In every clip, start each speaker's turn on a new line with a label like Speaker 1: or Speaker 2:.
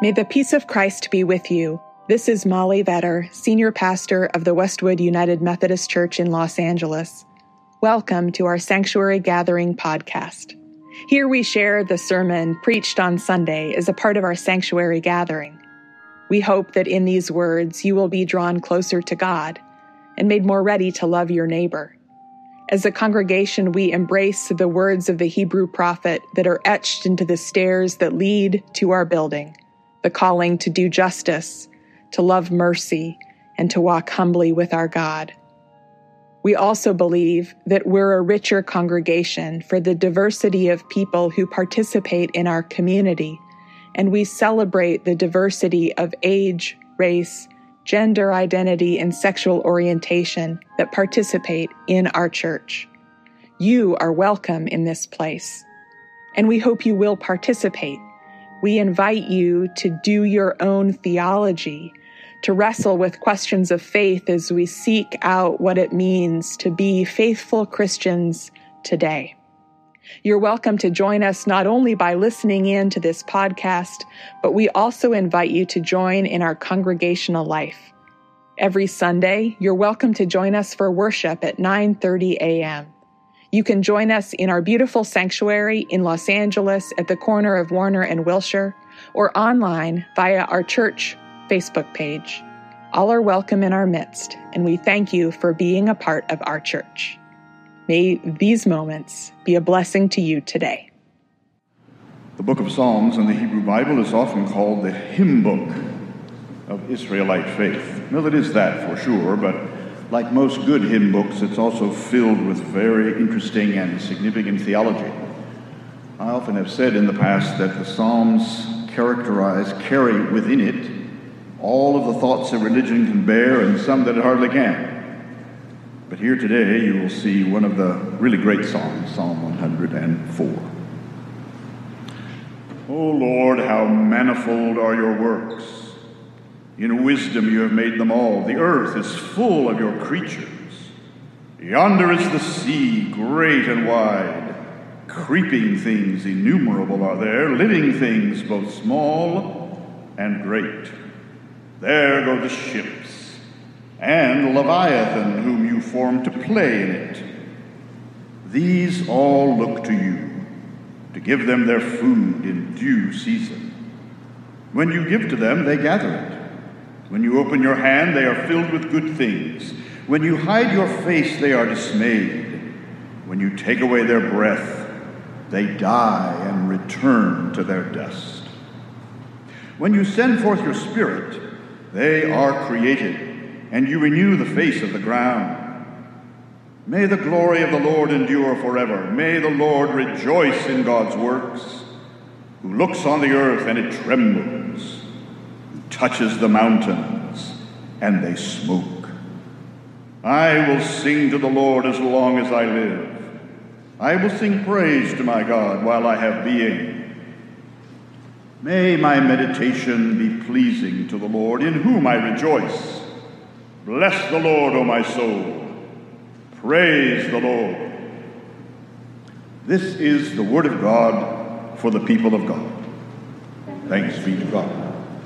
Speaker 1: May the peace of Christ be with you. This is Molly Vetter, Senior Pastor of the Westwood United Methodist Church in Los Angeles. Welcome to our Sanctuary Gathering podcast. Here we share the sermon preached on Sunday as a part of our Sanctuary Gathering. We hope that in these words you will be drawn closer to God and made more ready to love your neighbor. As a congregation, we embrace the words of the Hebrew prophet that are etched into the stairs that lead to our building, the calling to do justice, to love mercy, and to walk humbly with our God. We also believe that we're a richer congregation for the diversity of people who participate in our community, and we celebrate the diversity of age, race, gender identity, and sexual orientation that participate in our church. You are welcome in this place, and we hope you will participate. We invite you to do your own theology, to wrestle with questions of faith as we seek out what it means to be faithful Christians today. You're welcome to join us not only by listening in to this podcast, but we also invite you to join in our congregational life. Every Sunday, you're welcome to join us for worship at 9:30 a.m. You can join us in our beautiful sanctuary in Los Angeles at the corner of Warner and Wilshire, or online via our church Facebook page. All are welcome in our midst, and we thank you for being a part of our church. May these moments be a blessing to you today.
Speaker 2: The book of Psalms in the Hebrew Bible is often called the hymn book of Israelite faith. Well, it is that for sure, but like most good hymn books, it's also filled with very interesting and significant theology. I often have said in the past that the Psalms carry within it all of the thoughts that religion can bear and some that it hardly can. But here today you will see one of the really great Psalms, Psalm 104. O Lord, how manifold are your works! In wisdom you have made them all. The earth is full of your creatures. Yonder is the sea, great and wide. Creeping things innumerable are there, living things both small and great. There go the ships, and Leviathan, whom you formed to play in it. These all look to you, to give them their food in due season. When you give to them, they gather it. When you open your hand, they are filled with good things. When you hide your face, they are dismayed. When you take away their breath, they die and return to their dust. When you send forth your spirit, they are created, and you renew the face of the ground. May the glory of the Lord endure forever. May the Lord rejoice in God's works, who looks on the earth and it trembles, touches the mountains, and they smoke. I will sing to the Lord as long as I live. I will sing praise to my God while I have being. May my meditation be pleasing to the Lord, in whom I rejoice. Bless the Lord, O my soul. Praise the Lord. This is the word of God for the people of God. Thanks be to God.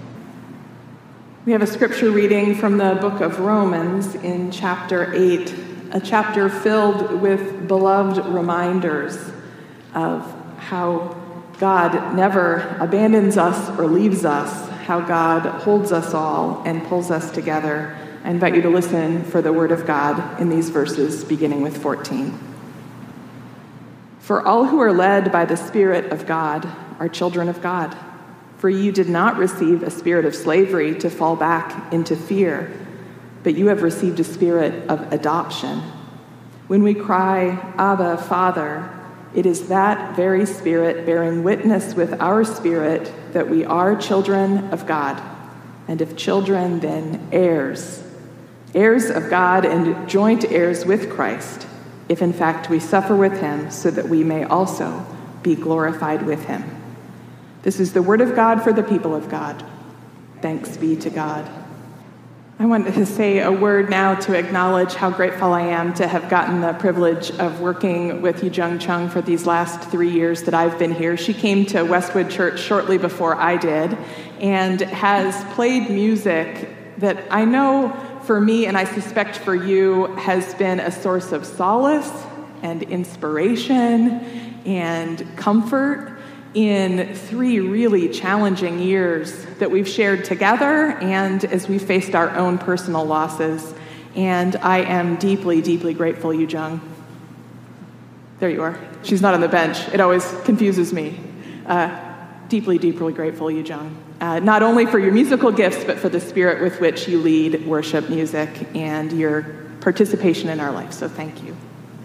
Speaker 1: We have a scripture reading from the book of Romans in chapter 8, a chapter filled with beloved reminders of how God never abandons us or leaves us, how God holds us all and pulls us together. I invite you to listen for the word of God in these verses, beginning with 14. For all who are led by the Spirit of God are children of God. For you did not receive a spirit of slavery to fall back into fear, but you have received a spirit of adoption. When we cry, Abba, Father, it is that very Spirit bearing witness with our spirit that we are children of God, and if children, then heirs, heirs of God and joint heirs with Christ, if in fact we suffer with him, so that we may also be glorified with him. This is the word of God for the people of God. Thanks be to God. I want to say a word now to acknowledge how grateful I am to have gotten the privilege of working with Yu-Jung Chung for these last 3 years that I've been here. She came to Westwood Church shortly before I did and has played music that I know for me, and I suspect for you, has been a source of solace and inspiration and comfort in 3 really challenging years that we've shared together and as we faced our own personal losses. And I am deeply, deeply grateful, Yu-Jung. There you are. She's not on the bench. It always confuses me. Deeply, deeply grateful, Yu-Jung. Not only for your musical gifts, but for the spirit with which you lead worship music and your participation in our life. So thank you.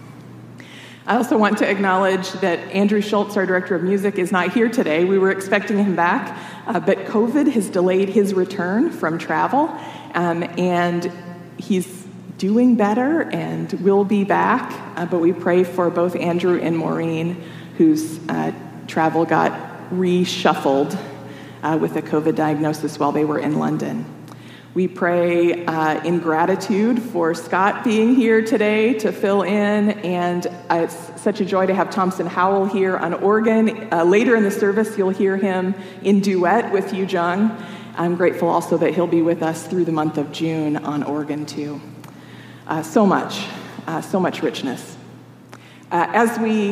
Speaker 1: I also want to acknowledge that Andrew Schultz, our director of music, is not here today. We were expecting him back, but COVID has delayed his return from travel, and he's doing better and will be back. But we pray for both Andrew and Maureen, whose travel got reshuffled with a COVID diagnosis while they were in London. We pray in gratitude for Scott being here today to fill in, and it's such a joy to have Thompson Howell here on organ. Later in the service, you'll hear him in duet with Yu-Jung. I'm grateful also that he'll be with us through the month of June on organ too. So much richness. As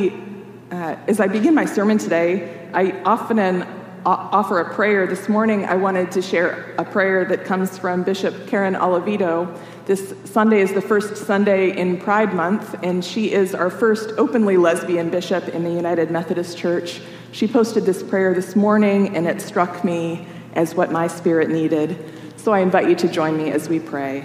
Speaker 1: I begin my sermon today, I often offer a prayer. This morning, I wanted to share a prayer that comes from Bishop Karen Oliveto. This Sunday is the first Sunday in Pride Month, and she is our first openly lesbian bishop in the United Methodist Church. She posted this prayer this morning, and it struck me as what my spirit needed. So I invite you to join me as we pray.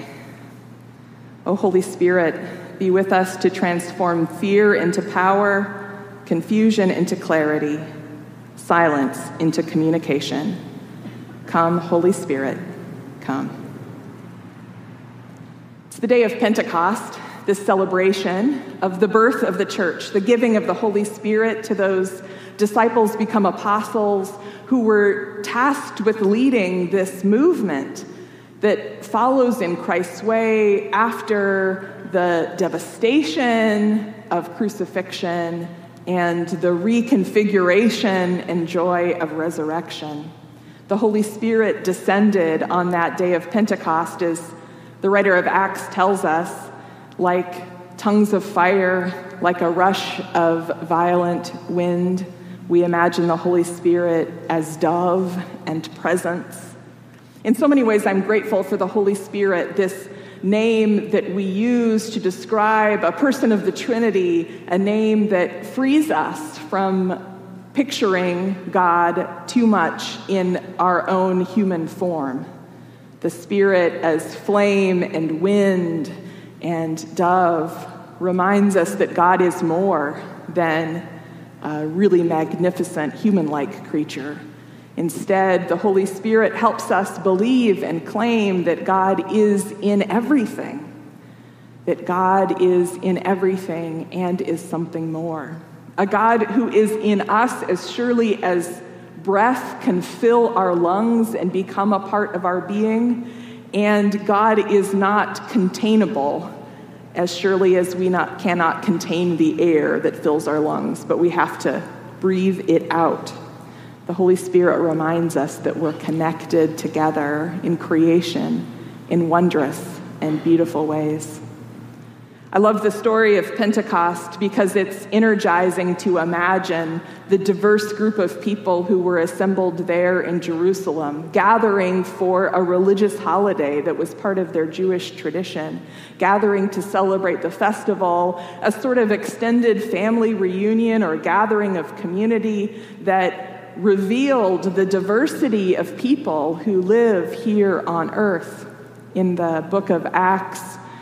Speaker 1: O Holy Spirit, be with us to transform fear into power, confusion into clarity, silence into communication. Come, Holy Spirit, come. It's the day of Pentecost, this celebration of the birth of the church, the giving of the Holy Spirit to those disciples become apostles who were tasked with leading this movement that follows in Christ's way after the devastation of crucifixion and the reconfiguration and joy of resurrection. The Holy Spirit descended on that day of Pentecost, as the writer of Acts tells us, like tongues of fire, like a rush of violent wind. We imagine the Holy Spirit as dove and presence. In so many ways, I'm grateful for the Holy Spirit, this name that we use to describe a person of the Trinity, a name that frees us from picturing God too much in our own human form. The Spirit as flame and wind and dove reminds us that God is more than a really magnificent human-like creature. Instead, the Holy Spirit helps us believe and claim that God is in everything, that God is in everything and is something more. A God who is in us as surely as breath can fill our lungs and become a part of our being, and God is not containable as surely as we cannot contain the air that fills our lungs, but we have to breathe it out. The Holy Spirit reminds us that we're connected together in creation in wondrous and beautiful ways. I love the story of Pentecost because it's energizing to imagine the diverse group of people who were assembled there in Jerusalem, gathering for a religious holiday that was part of their Jewish tradition, gathering to celebrate the festival, a sort of extended family reunion or gathering of community that revealed the diversity of people who live here on earth. In the book of Acts,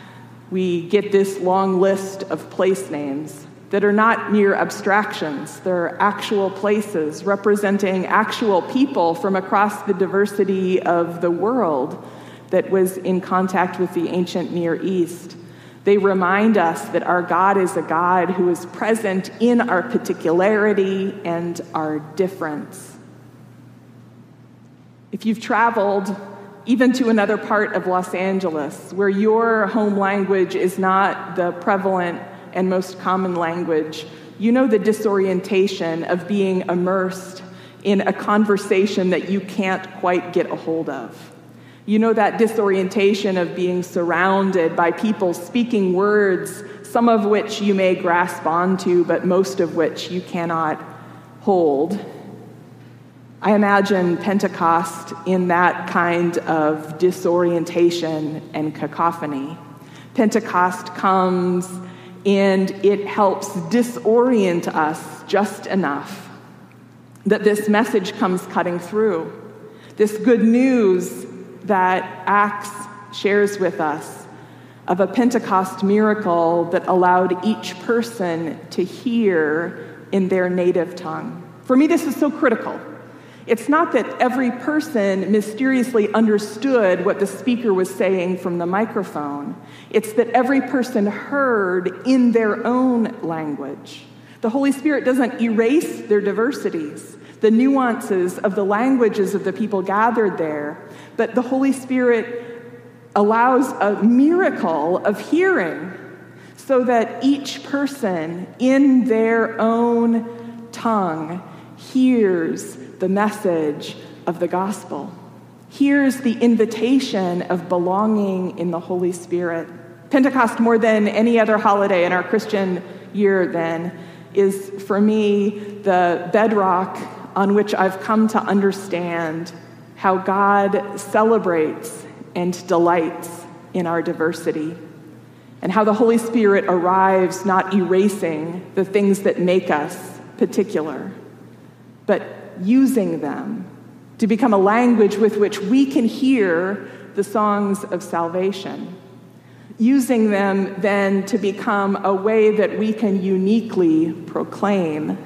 Speaker 1: we get this long list of place names that are not mere abstractions. They're actual places representing actual people from across the diversity of the world that was in contact with the ancient Near East. They remind us that our God is a God who is present in our particularity and our difference. If you've traveled even to another part of Los Angeles, where your home language is not the prevalent and most common language. You know the disorientation of being immersed in a conversation that you can't quite get a hold of. You know that disorientation of being surrounded by people speaking words, some of which you may grasp onto, but most of which you cannot hold. I imagine Pentecost in that kind of disorientation and cacophony. Pentecost comes and it helps disorient us just enough that this message comes cutting through. This good news that Acts shares with us of a Pentecost miracle that allowed each person to hear in their native tongue. For me, this is so critical. It's not that every person mysteriously understood what the speaker was saying from the microphone. It's that every person heard in their own language. The Holy Spirit doesn't erase their diversities, the nuances of the languages of the people gathered there, but the Holy Spirit allows a miracle of hearing so that each person in their own tongue hears the message of the gospel, hears the invitation of belonging in the Holy Spirit. Pentecost, more than any other holiday in our Christian year then, is for me the bedrock on which I've come to understand how God celebrates and delights in our diversity, and how the Holy Spirit arrives not erasing the things that make us particular, but using them to become a language with which we can hear the songs of salvation, using them then to become a way that we can uniquely proclaim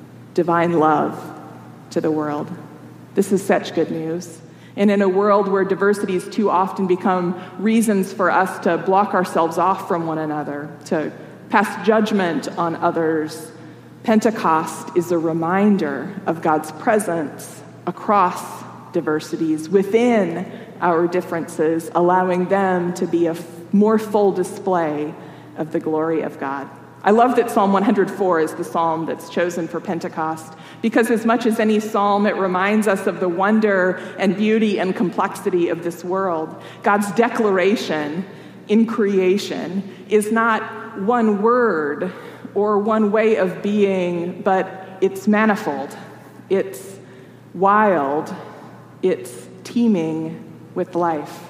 Speaker 1: divine love to the world. This is such good news. And in a world where diversities too often become reasons for us to block ourselves off from one another, to pass judgment on others, Pentecost is a reminder of God's presence across diversities, within our differences, allowing them to be a more full display of the glory of God. I love that Psalm 104 is the psalm that's chosen for Pentecost, because as much as any psalm, it reminds us of the wonder and beauty and complexity of this world. God's declaration in creation is not one word or one way of being, but it's manifold, it's wild, it's teeming with life.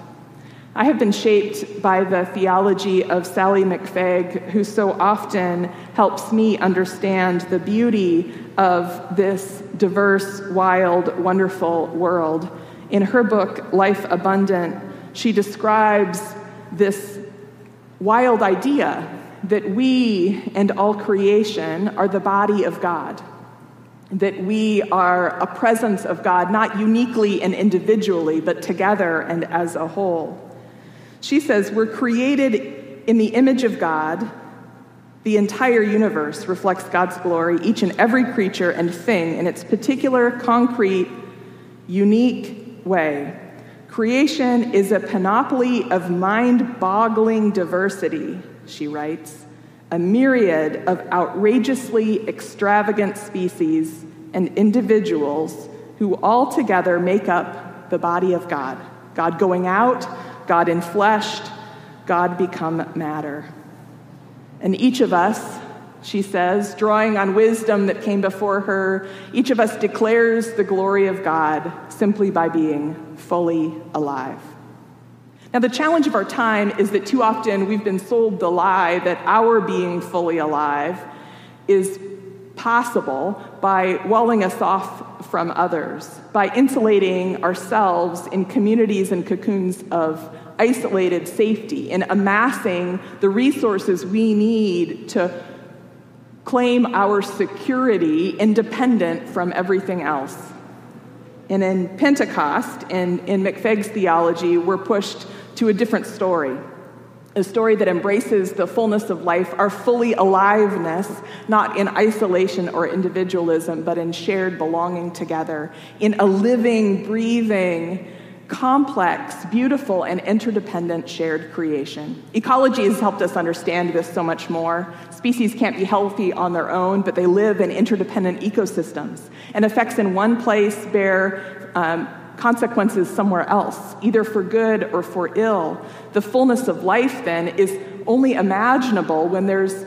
Speaker 1: I have been shaped by the theology of Sally McFaig, who so often helps me understand the beauty of this diverse, wild, wonderful world. In her book, Life Abundant, she describes this wild idea that we and all creation are the body of God, that we are a presence of God, not uniquely and individually, but together and as a whole. She says, we're created in the image of God. The entire universe reflects God's glory, each and every creature and thing in its particular, concrete, unique way. Creation is a panoply of mind-boggling diversity, she writes, a myriad of outrageously extravagant species and individuals who all together make up the body of God. God going out, God enfleshed, God become matter. And each of us, she says, drawing on wisdom that came before her, each of us declares the glory of God simply by being fully alive. Now, the challenge of our time is that too often we've been sold the lie that our being fully alive is possible by walling us off from others, by insulating ourselves in communities and cocoons of isolated safety, and amassing the resources we need to claim our security independent from everything else. And in Pentecost, and in McFaig's theology, we're pushed to a different story, a story that embraces the fullness of life, our fully aliveness, not in isolation or individualism, but in shared belonging together, in a living, breathing complex, beautiful, and interdependent shared creation. Ecology has helped us understand this so much more. Species can't be healthy on their own, but they live in interdependent ecosystems, and effects in one place bear consequences somewhere else, either for good or for ill. The fullness of life, then, is only imaginable when there's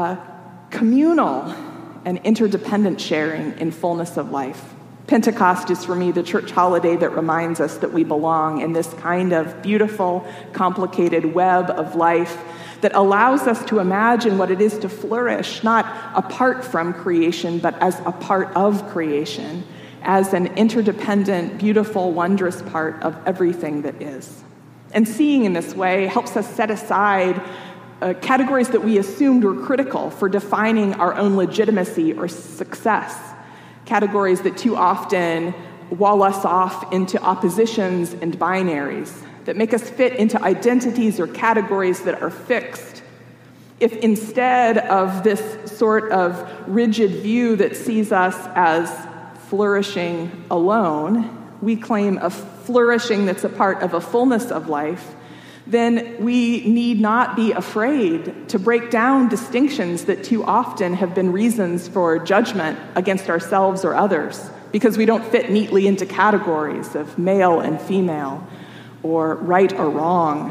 Speaker 1: communal and interdependent sharing in fullness of life. Pentecost is, for me, the church holiday that reminds us that we belong in this kind of beautiful, complicated web of life that allows us to imagine what it is to flourish, not apart from creation, but as a part of creation, as an interdependent, beautiful, wondrous part of everything that is. And seeing in this way helps us set aside categories that we assumed were critical for defining our own legitimacy or success. Categories that too often wall us off into oppositions and binaries, that make us fit into identities or categories that are fixed. If instead of this sort of rigid view that sees us as flourishing alone, we claim a flourishing that's a part of a fullness of life, then we need not be afraid to break down distinctions that too often have been reasons for judgment against ourselves or others, because we don't fit neatly into categories of male and female, or right or wrong,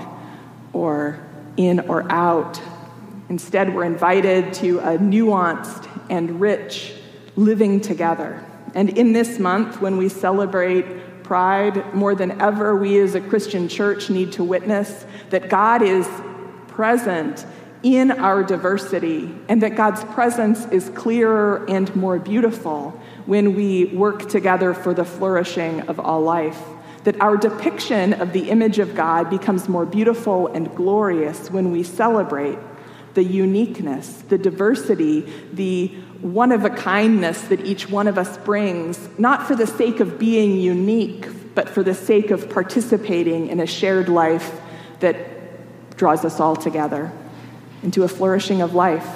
Speaker 1: or in or out. Instead, we're invited to a nuanced and rich living together. And in this month, when we celebrate Pride, more than ever, we as a Christian church need to witness that God is present in our diversity, and that God's presence is clearer and more beautiful when we work together for the flourishing of all life. That our depiction of the image of God becomes more beautiful and glorious when we celebrate the uniqueness, the diversity, the one-of-a-kindness that each one of us brings, not for the sake of being unique, but for the sake of participating in a shared life that draws us all together into a flourishing of life.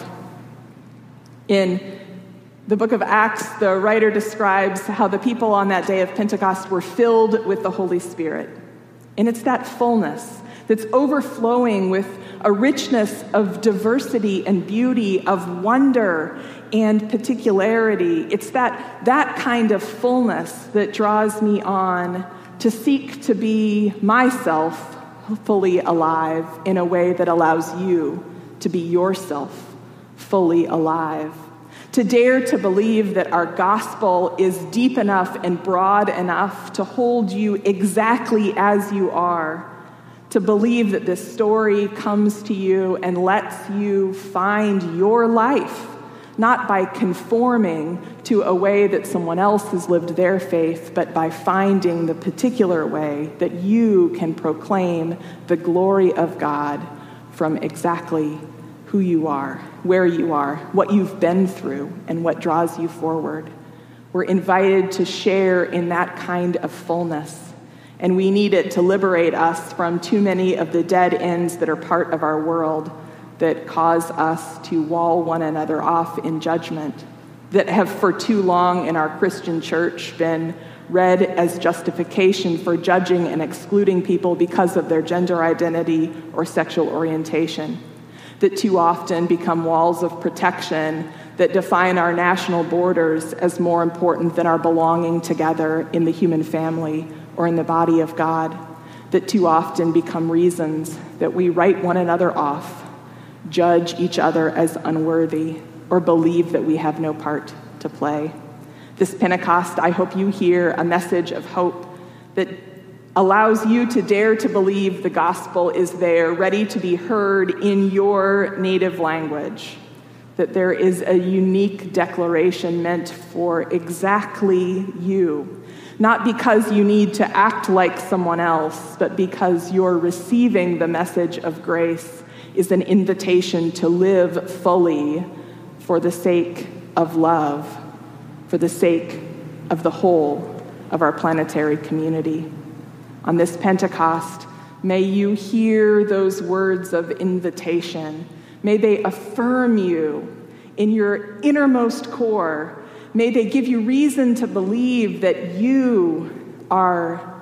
Speaker 1: In the book of Acts, the writer describes how the people on that day of Pentecost were filled with the Holy Spirit. And it's that fullness that's overflowing with a richness of diversity and beauty, of wonder and particularity. It's that kind of fullness that draws me on to seek to be myself fully alive in a way that allows you to be yourself fully alive. To dare to believe that our gospel is deep enough and broad enough to hold you exactly as you are. To believe that this story comes to you and lets you find your life, not by conforming to a way that someone else has lived their faith, but by finding the particular way that you can proclaim the glory of God from exactly who you are, where you are, what you've been through, and what draws you forward. We're invited to share in that kind of fullness. And we need it to liberate us from too many of the dead ends that are part of our world that cause us to wall one another off in judgment, that have for too long in our Christian church been read as justification for judging and excluding people because of their gender identity or sexual orientation, that too often become walls of protection that define our national borders as more important than our belonging together in the human family or in the body of God, that too often become reasons that we write one another off, judge each other as unworthy, or believe that we have no part to play. This Pentecost, I hope you hear a message of hope that allows you to dare to believe the gospel is there, ready to be heard in your native language, that there is a unique declaration meant for exactly you. Not because you need to act like someone else, but because you're receiving the message of grace is an invitation to live fully for the sake of love, for the sake of the whole of our planetary community. On this Pentecost, may you hear those words of invitation. May they affirm you in your innermost core. May they give you reason to believe that you are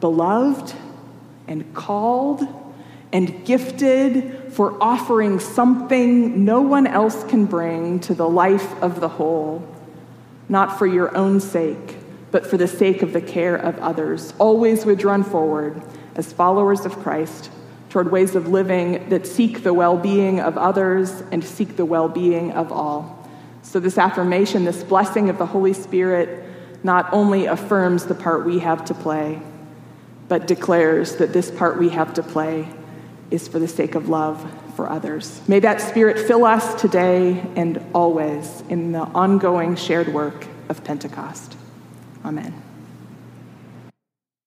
Speaker 1: beloved and called and gifted for offering something no one else can bring to the life of the whole, not for your own sake, but for the sake of the care of others, always would run forward as followers of Christ toward ways of living that seek the well-being of others and seek the well-being of all. So this affirmation, this blessing of the Holy Spirit, not only affirms the part we have to play, but declares that this part we have to play is for the sake of love for others. May that Spirit fill us today and always in the ongoing shared work of Pentecost. Amen.